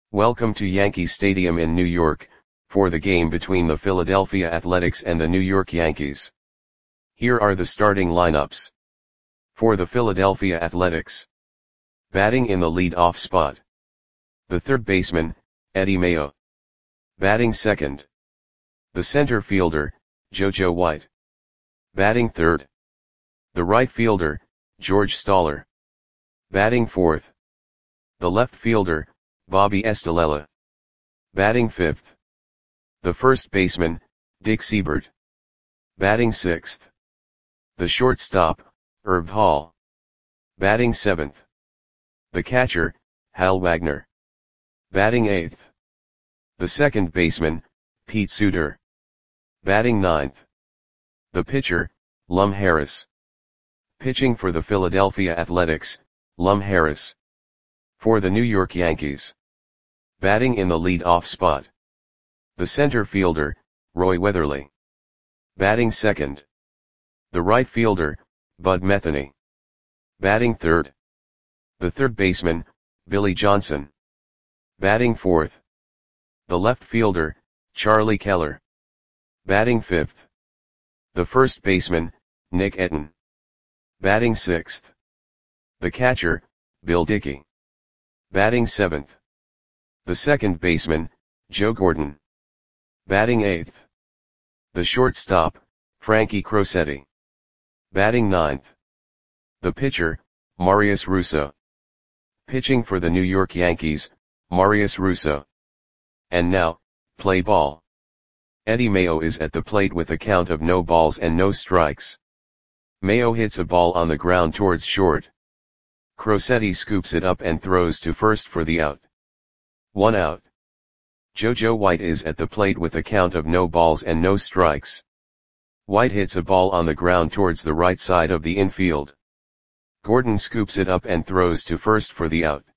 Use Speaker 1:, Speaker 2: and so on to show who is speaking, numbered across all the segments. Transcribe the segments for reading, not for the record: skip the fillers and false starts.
Speaker 1: Welcome to Yankee Stadium in New York, for the game between the Philadelphia Athletics and the New York Yankees. Here are the starting lineups. For the Philadelphia Athletics. Batting in the lead-off spot. The third baseman, Eddie Mayo. Batting second. The center fielder, JoJo White. Batting third. The right fielder, George Stoller. Batting fourth. The left fielder, Bobby Estalella. Batting fifth. The first baseman, Dick Seibert. Batting sixth. The shortstop, Herb Hall. Batting seventh. The catcher, Hal Wagner. Batting eighth. The second baseman, Pete Suter. Batting ninth. The pitcher, Lum Harris. Pitching for the Philadelphia Athletics, Lum Harris. For the New York Yankees. Batting in the lead-off spot. The center fielder, Roy Weatherly. Batting second. The right fielder, Bud Metheny. Batting third. The third baseman, Billy Johnson. Batting fourth. The left fielder, Charlie Keller. Batting fifth. The first baseman, Nick Etten. Batting sixth. The catcher, Bill Dickey. Batting seventh. The second baseman, Joe Gordon. Batting eighth. The shortstop, Frankie Crosetti. Batting ninth. The pitcher, Marius Russo. Pitching for the New York Yankees, Marius Russo. And now, play ball. Eddie Mayo is at the plate with a count of no balls and no strikes. Mayo hits a ball on the ground towards short. Crosetti scoops it up and throws to first for the out. 1 out. JoJo White is at the plate with a count of no balls and no strikes. White hits a ball on the ground towards the right side of the infield. Gordon scoops it up and throws to first for the out.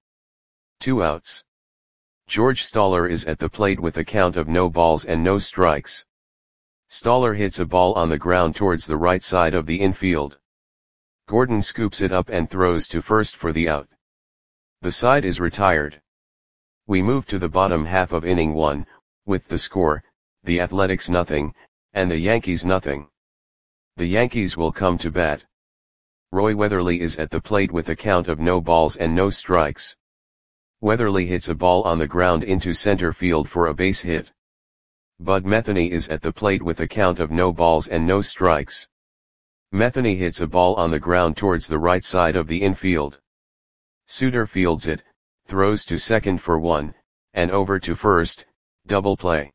Speaker 1: 2 outs. George Stoller is at the plate with a count of no balls and no strikes. Stoller hits a ball on the ground towards the right side of the infield. Gordon scoops it up and throws to first for the out. The side is retired. We move to the bottom half of inning 1, with the score, the Athletics 0, and the Yankees 0. The Yankees will come to bat. Roy Weatherly is at the plate with a count of no balls and no strikes. Weatherly hits a ball on the ground into center field for a base hit. Bud Metheny is at the plate with a count of no balls and no strikes. Metheny hits a ball on the ground towards the right side of the infield. Suter fields it, throws to second for 1, and over to first, double play.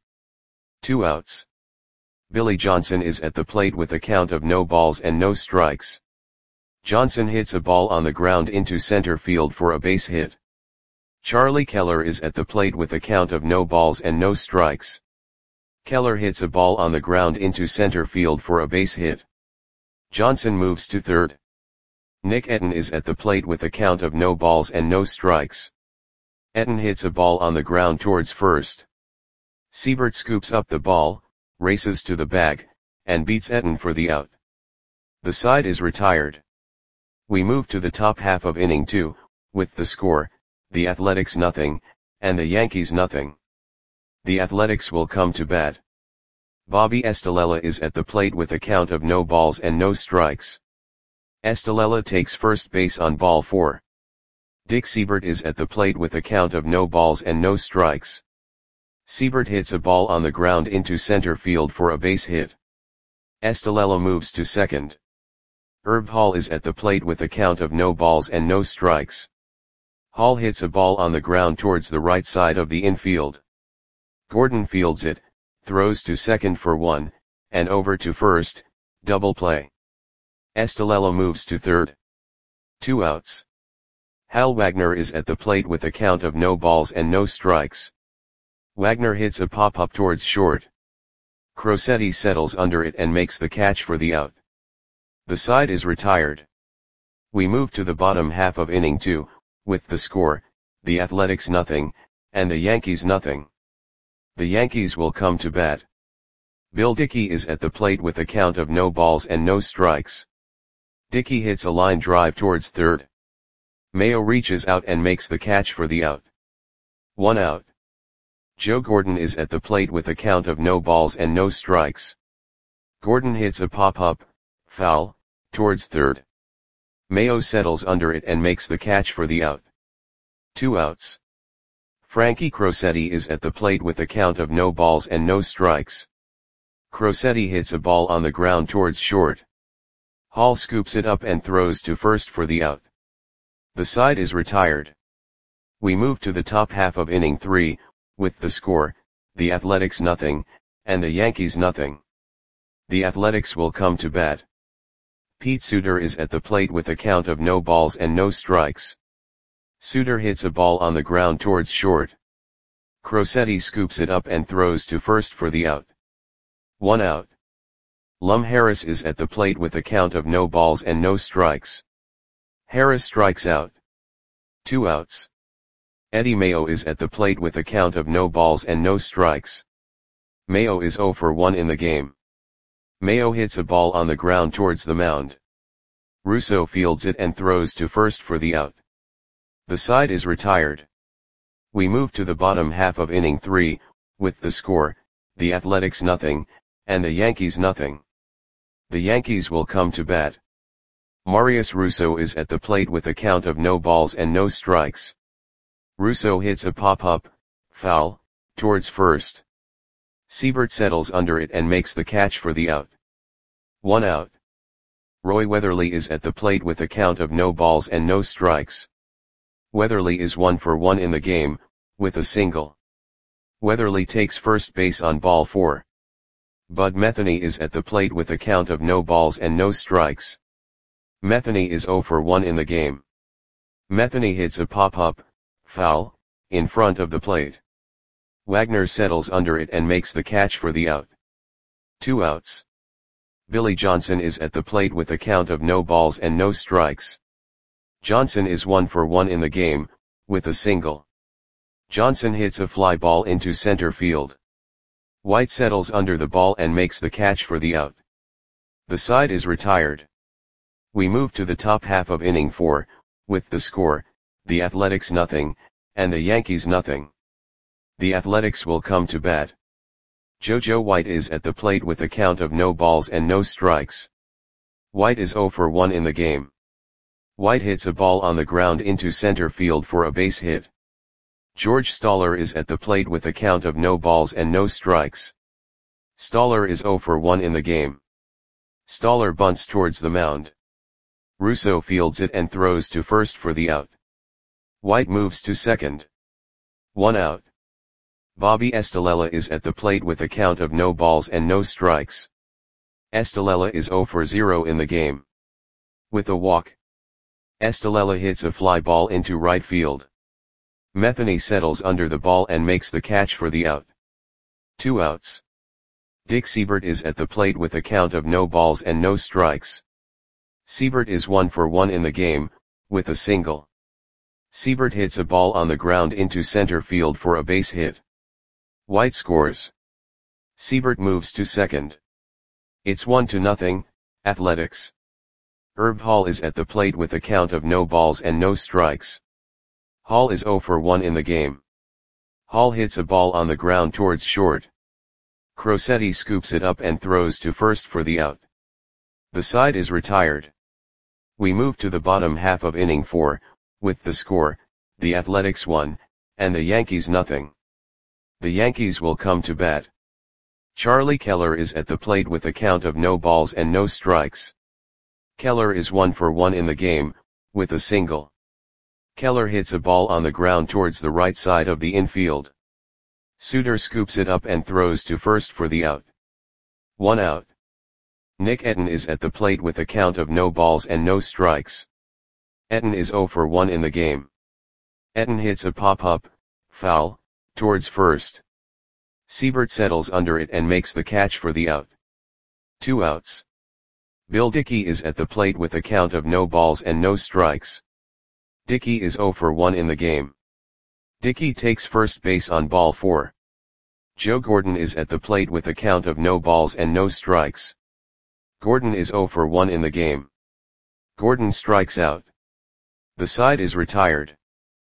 Speaker 1: 2 outs. Billy Johnson is at the plate with a count of no balls and no strikes. Johnson hits a ball on the ground into center field for a base hit. Charlie Keller is at the plate with a count of no balls and no strikes. Keller hits a ball on the ground into center field for a base hit. Johnson moves to third. Nick Etten is at the plate with a count of no balls and no strikes. Etten hits a ball on the ground towards first. Seibert scoops up the ball, races to the bag, and beats Etten for the out. The side is retired. We move to the top half of inning 2, with the score, the Athletics 0, and the Yankees 0. The Athletics will come to bat. Bobby Estalella is at the plate with a count of no balls and no strikes. Estalella takes first base on ball 4. Dick Seibert is at the plate with a count of no balls and no strikes. Seibert hits a ball on the ground into center field for a base hit. Estalella moves to second. Herb Hall is at the plate with a count of no balls and no strikes. Hall hits a ball on the ground towards the right side of the infield. Gordon fields it, throws to second for 1, and over to first, double play. Estalella moves to third. 2 outs. Hal Wagner is at the plate with a count of no balls and no strikes. Wagner hits a pop-up towards short. Crosetti settles under it and makes the catch for the out. The side is retired. We move to the bottom half of inning 2, with the score, the Athletics 0, and the Yankees 0. The Yankees will come to bat. Bill Dickey is at the plate with a count of no balls and no strikes. Dickey hits a line drive towards third. Mayo reaches out and makes the catch for the out. 1 out. Joe Gordon is at the plate with a count of no balls and no strikes. Gordon hits a pop-up, foul, towards third. Mayo settles under it and makes the catch for the out. 2 outs. Frankie Crosetti is at the plate with a count of no balls and no strikes. Crosetti hits a ball on the ground towards short. Hall scoops it up and throws to first for the out. The side is retired. We move to the top half of inning 3, with the score, the Athletics nothing, and the Yankees nothing. The Athletics will come to bat. Pete Suter is at the plate with a count of no balls and no strikes. Suter hits a ball on the ground towards short. Crosetti scoops it up and throws to first for the out. 1 out. Lum Harris is at the plate with a count of no balls and no strikes. Harris strikes out. 2 outs. Eddie Mayo is at the plate with a count of no balls and no strikes. Mayo is 0 for 1 in the game. Mayo hits a ball on the ground towards the mound. Russo fields it and throws to first for the out. The side is retired. We move to the bottom half of inning 3, with the score, the Athletics nothing, and the Yankees nothing. The Yankees will come to bat. Marius Russo is at the plate with a count of no balls and no strikes. Russo hits a pop-up, foul, towards first. Siebert settles under it and makes the catch for the out. 1 out. Roy Weatherly is at the plate with a count of no balls and no strikes. Weatherly is 1 for 1 in the game, with a single. Weatherly takes first base on ball 4. Bud Metheny is at the plate with a count of no balls and no strikes. Metheny is 0 for 1 in the game. Metheny hits a pop-up, foul, in front of the plate. Wagner settles under it and makes the catch for the out. 2 outs. Billy Johnson is at the plate with a count of no balls and no strikes. Johnson is 1 for 1 in the game, with a single. Johnson hits a fly ball into center field. White settles under the ball and makes the catch for the out. The side is retired. We move to the top half of inning 4, with the score, the Athletics nothing, and the Yankees nothing. The Athletics will come to bat. JoJo White is at the plate with a count of no balls and no strikes. White is 0 for 1 in the game. White hits a ball on the ground into center field for a base hit. George Stoller is at the plate with a count of no balls and no strikes. Stoller is 0 for 1 in the game. Stoller bunts towards the mound. Russo fields it and throws to first for the out. White moves to second. 1 out. Bobby Estalella is at the plate with a count of no balls and no strikes. Estalella is 0 for 0 in the game. With a walk, Estalella hits a fly ball into right field. Metheny settles under the ball and makes the catch for the out. 2 outs. Dick Siebert is at the plate with a count of no balls and no strikes. Siebert is 1 for 1 in the game, with a single. Siebert hits a ball on the ground into center field for a base hit. White scores. Siebert moves to second. It's 1-0, Athletics. Herb Hall is at the plate with a count of no balls and no strikes. Hall is 0 for 1 in the game. Hall hits a ball on the ground towards short. Crosetti scoops it up and throws to first for the out. The side is retired. We move to the bottom half of inning 4, with the score, the Athletics 1, and the Yankees nothing. The Yankees will come to bat. Charlie Keller is at the plate with a count of no balls and no strikes. Keller is 1 for 1 in the game, with a single. Keller hits a ball on the ground towards the right side of the infield. Suter scoops it up and throws to first for the out. 1 out. Nick Etten is at the plate with a count of no balls and no strikes. Etten is 0 for 1 in the game. Etten hits a pop-up, foul, towards first. Siebert settles under it and makes the catch for the out. 2 outs. Bill Dickey is at the plate with a count of no balls and no strikes. Dickey is 0 for 1 in the game. Dickey takes first base on ball 4. Joe Gordon is at the plate with a count of no balls and no strikes. Gordon is 0 for 1 in the game. Gordon strikes out. The side is retired.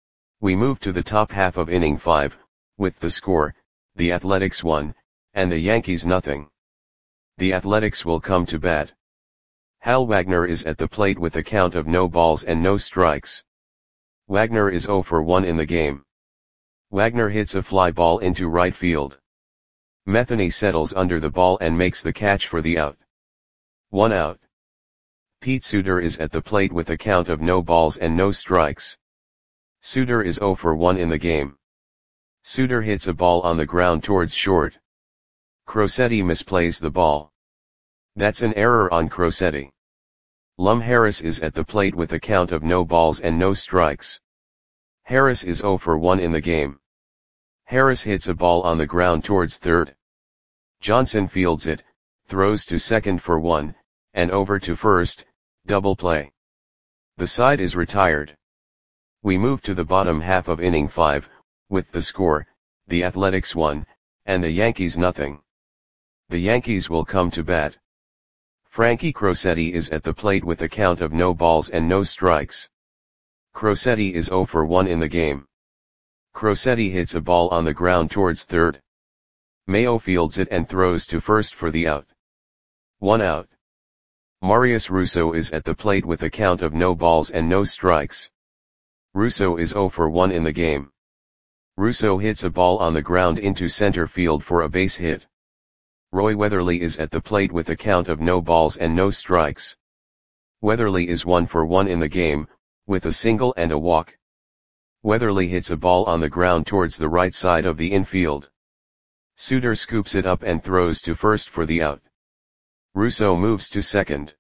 Speaker 1: We move to the top half of inning 5, with the score, the Athletics 1, and the Yankees nothing. The Athletics will come to bat. Hal Wagner is at the plate with a count of no balls and no strikes. Wagner is 0 for 1 in the game. Wagner hits a fly ball into right field. Metheny settles under the ball and makes the catch for the out. 1 out. Pete Suter is at the plate with a count of no balls and no strikes. Suter is 0 for 1 in the game. Suter hits a ball on the ground towards short. Crosetti misplays the ball. That's an error on Crosetti. Lum Harris is at the plate with a count of no balls and no strikes. Harris is 0 for 1 in the game. Harris hits a ball on the ground towards third. Johnson fields it, throws to second for 1, and over to first, double play. The side is retired. We move to the bottom half of inning 5, with the score, the Athletics 1, and the Yankees nothing. The Yankees will come to bat. Frankie Crosetti is at the plate with a count of no balls and no strikes. Crosetti is 0 for 1 in the game. Crosetti hits a ball on the ground towards third. Mayo fields it and throws to first for the out. 1 out. Marius Russo is at the plate with a count of no balls and no strikes. Russo is 0 for 1 in the game. Russo hits a ball on the ground into center field for a base hit. Roy Weatherly is at the plate with a count of no balls and no strikes. Weatherly is 1 for 1 in the game, with a single and a walk. Weatherly hits a ball on the ground towards the right side of the infield. Suter scoops it up and throws to first for the out. Russo moves to second.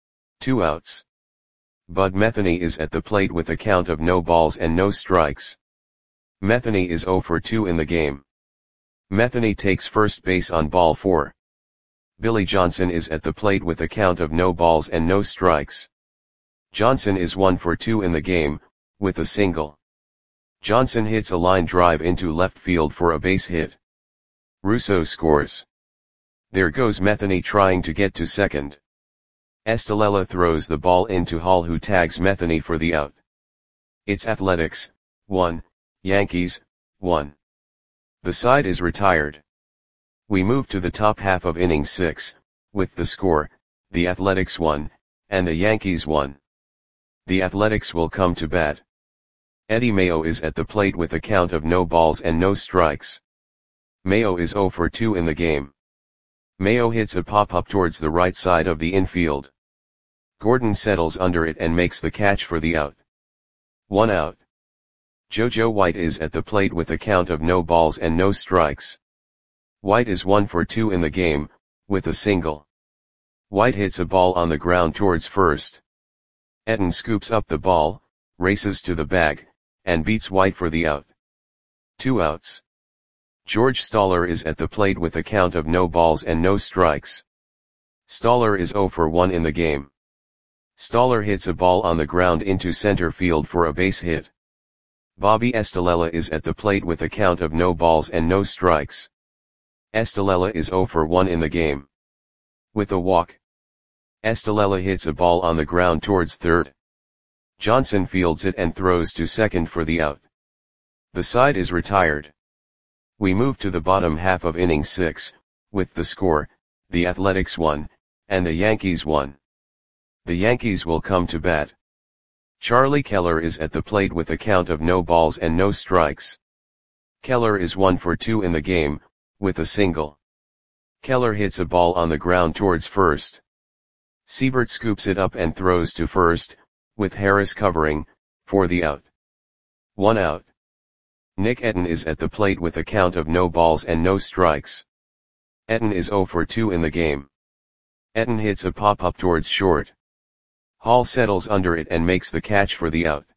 Speaker 1: 2 outs. Bud Metheny is at the plate with a count of no balls and no strikes. Metheny is 0 for 2 in the game. Metheny takes first base on ball 4. Billy Johnson is at the plate with a count of no balls and no strikes. Johnson is 1 for 2 in the game, with a single. Johnson hits a line drive into left field for a base hit. Russo scores. There goes Metheny trying to get to second. Estalella throws the ball into Hall, who tags Metheny for the out. It's Athletics 1, Yankees 1. The side is retired. We move to the top half of inning 6, with the score, the Athletics 1, and the Yankees 1. The Athletics will come to bat. Eddie Mayo is at the plate with a count of no balls and no strikes. Mayo is 0 for 2 in the game. Mayo hits a pop-up towards the right side of the infield. Gordon settles under it and makes the catch for the out. 1 out. JoJo White is at the plate with a count of no balls and no strikes. White is 1 for 2 in the game, with a single. White hits a ball on the ground towards first. Etten scoops up the ball, races to the bag, and beats White for the out. 2 outs. George Stoller is at the plate with a count of no balls and no strikes. Stoller is 0 for 1 in the game. Stoller hits a ball on the ground into center field for a base hit. Bobby Estalella is at the plate with a count of no balls and no strikes. Estalella is 0 for 1 in the game. With a walk. Estalella hits a ball on the ground towards third. Johnson fields it and throws to second for the out. The side is retired. We move to the bottom half of inning 6, with the score, the Athletics 1, and the Yankees 1. The Yankees will come to bat. Charlie Keller is at the plate with a count of no balls and no strikes. Keller is 1 for 2 in the game, with a single. Keller hits a ball on the ground towards first. Siebert scoops it up and throws to first, with Harris covering, for the out. 1 out. Nick Etten is at the plate with a count of no balls and no strikes. Etten is 0 for 2 in the game. Etten hits a pop-up towards short. Hall settles under it and makes the catch for the out.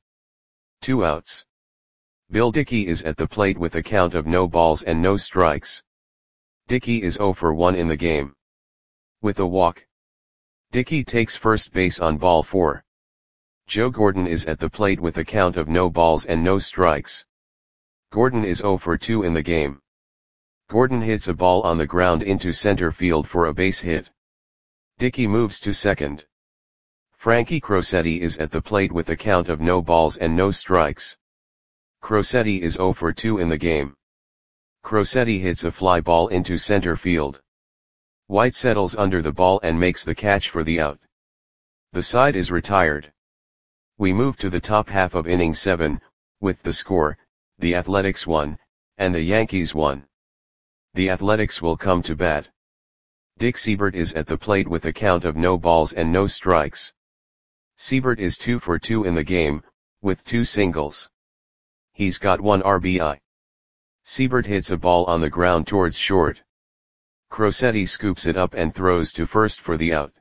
Speaker 1: 2 outs. Bill Dickey is at the plate with a count of no balls and no strikes. Dickey is 0 for 1 in the game. With a walk. Dickey takes first base on ball 4. Joe Gordon is at the plate with a count of no balls and no strikes. Gordon is 0 for 2 in the game. Gordon hits a ball on the ground into center field for a base hit. Dickey moves to second. Frankie Crosetti is at the plate with a count of no balls and no strikes. Crosetti is 0 for 2 in the game. Crosetti hits a fly ball into center field. White settles under the ball and makes the catch for the out. The side is retired. We move to the top half of inning 7, with the score, the Athletics 1, and the Yankees 1. The Athletics will come to bat. Dick Seibert is at the plate with a count of no balls and no strikes. Seibert is 2 for 2 in the game, with 2 singles. He's got 1 RBI. Seibert hits a ball on the ground towards short. Crosetti scoops it up and throws to first for the out.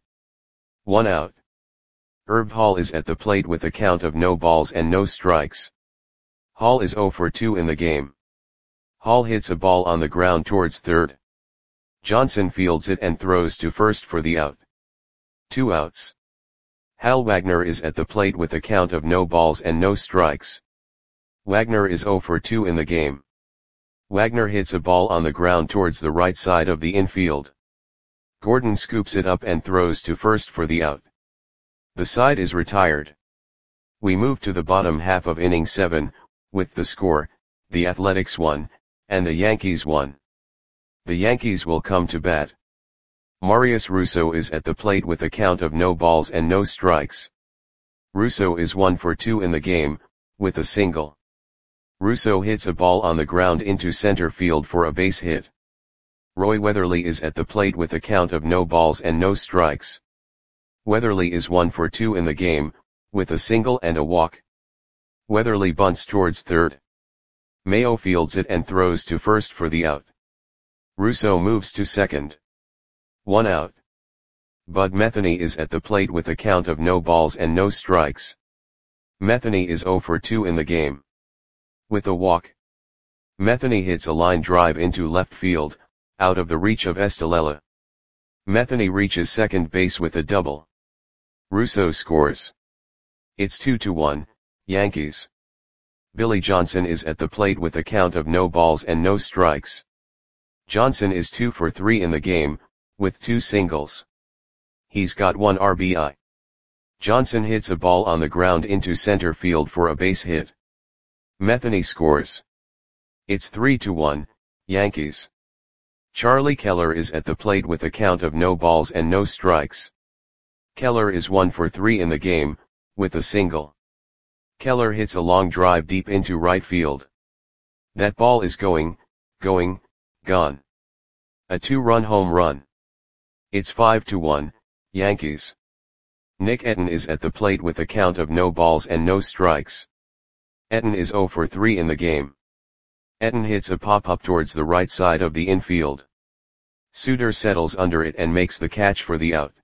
Speaker 1: 1 out. Herb Hall is at the plate with a count of no balls and no strikes. Hall is 0 for 2 in the game. Hall hits a ball on the ground towards third. Johnson fields it and throws to first for the out. 2 outs. Hal Wagner is at the plate with a count of no balls and no strikes. Wagner is 0 for 2 in the game. Wagner hits a ball on the ground towards the right side of the infield. Gordon scoops it up and throws to first for the out. The side is retired. We move to the bottom half of inning 7, with the score, the Athletics 1, and the Yankees 1. The Yankees will come to bat. Marius Russo is at the plate with a count of no balls and no strikes. Russo is 1 for 2 in the game, with a single. Russo hits a ball on the ground into center field for a base hit. Roy Weatherly is at the plate with a count of no balls and no strikes. Weatherly is 1 for 2 in the game, with a single and a walk. Weatherly bunts towards third. Mayo fields it and throws to first for the out. Russo moves to second. 1 out. Bud Metheny is at the plate with a count of no balls and no strikes. Metheny is 0 for 2 in the game. With a walk. Metheny hits a line drive into left field, out of the reach of Estalella. Metheny reaches second base with a double. Russo scores. It's 2-1, Yankees. Billy Johnson is at the plate with a count of no balls and no strikes. Johnson is 2 for 3 in the game, with 2 singles. He's got 1 RBI. Johnson hits a ball on the ground into center field for a base hit. Metheny scores. It's 3-1, Yankees. Charlie Keller is at the plate with a count of no balls and no strikes. Keller is 1 for 3 in the game, with a single. Keller hits a long drive deep into right field. That ball is gone. A 2-run home run. It's 5-1, Yankees. Nick Etten is at the plate with a count of no balls and no strikes. Etten is 0 for 3 in the game. Etten hits a pop-up towards the right side of the infield. Suter settles under it and makes the catch for the out.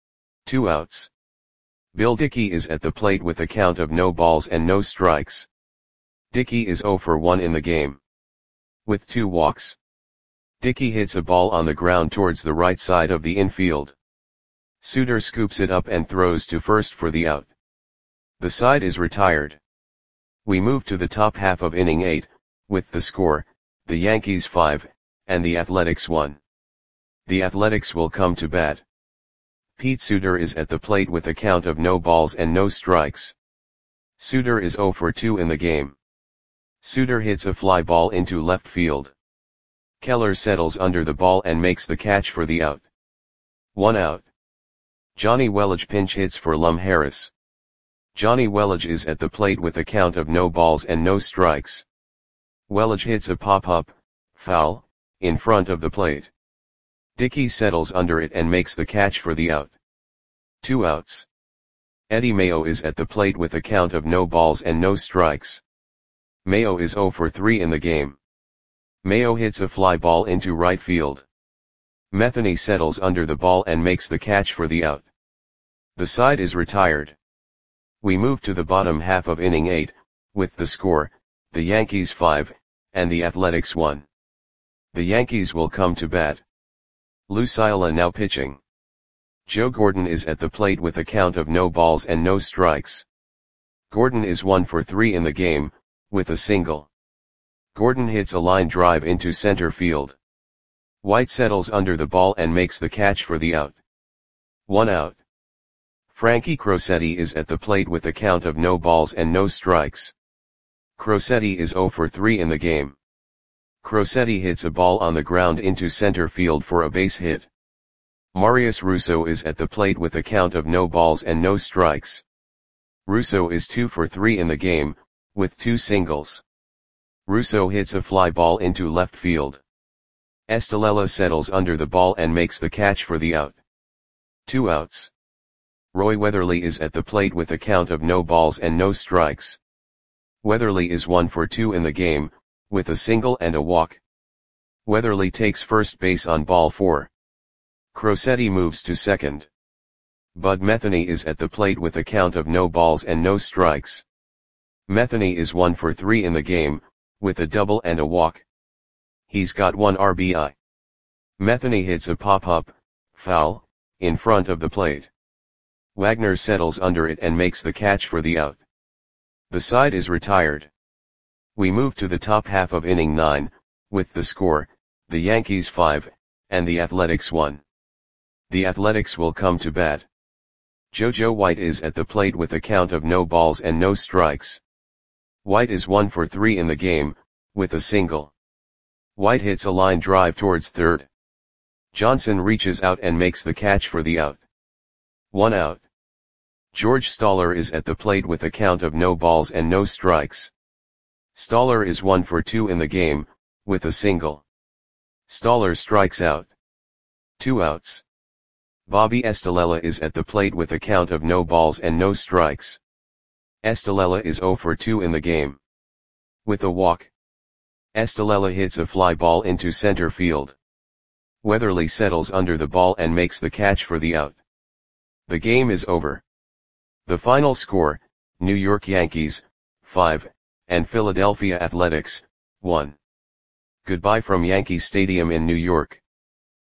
Speaker 1: 2 outs. Bill Dickey is at the plate with a count of no balls and no strikes. Dickey is 0 for 1 in the game. With 2 walks. Dickey hits a ball on the ground towards the right side of the infield. Suter scoops it up and throws to first for the out. The side is retired. We move to the top half of inning 8, with the score, the Yankees 5, and the Athletics 1. The Athletics will come to bat. Pete Suter is at the plate with a count of no balls and no strikes. Suter is 0 for 2 in the game. Suter hits a fly ball into left field. Keller settles under the ball and makes the catch for the out. 1 out. Johnny Welage pinch hits for Lum Harris. Johnny Welage is at the plate with a count of no balls and no strikes. Welage hits a pop-up, foul, in front of the plate. Dickey settles under it and makes the catch for the out. 2 outs. Eddie Mayo is at the plate with a count of no balls and no strikes. Mayo is 0 for 3 in the game. Mayo hits a fly ball into right field. Metheny settles under the ball and makes the catch for the out. The side is retired. We move to the bottom half of inning 8, with the score, the Yankees 5, and the Athletics 1. The Yankees will come to bat. Lou Ciola now pitching. Joe Gordon is at the plate with a count of no balls and no strikes. Gordon is 1 for 3 in the game, with a single. Gordon hits a line drive into center field. White settles under the ball and makes the catch for the out. 1 out. Frankie Crosetti is at the plate with a count of no balls and no strikes. Crosetti is 0 for 3 in the game. Crosetti hits a ball on the ground into center field for a base hit. Marius Russo is at the plate with a count of no balls and no strikes. Russo is 2 for 3 in the game, with 2 singles. Russo hits a fly ball into left field. Estalella settles under the ball and makes the catch for the out. 2 outs. Roy Weatherly is at the plate with a count of no balls and no strikes. Weatherly is 1 for 2 in the game, with a single and a walk. Weatherly takes first base on ball 4. Crosetti moves to second. Bud Metheny is at the plate with a count of no balls and no strikes. Metheny is 1 for 3 in the game, with a double and a walk. He's got 1 RBI. Metheny hits a pop-up, foul, in front of the plate. Wagner settles under it and makes the catch for the out. The side is retired. We move to the top half of inning 9, with the score, the Yankees 5, and the Athletics 1. The Athletics will come to bat. JoJo White is at the plate with a count of no balls and no strikes. White is 1 for 3 in the game, with a single. White hits a line drive towards third. Johnson reaches out and makes the catch for the out. 1 out. George Stoller is at the plate with a count of no balls and no strikes. Stoller is 1 for 2 in the game, with a single. Stoller strikes out. 2 outs. Bobby Estalella is at the plate with a count of no balls and no strikes. Estalella is 0 for 2 in the game. With a walk. Estalella hits a fly ball into center field. Weatherly settles under the ball and makes the catch for the out. The game is over. The final score, New York Yankees, 5, and Philadelphia Athletics, 1. Goodbye from Yankee Stadium in New York.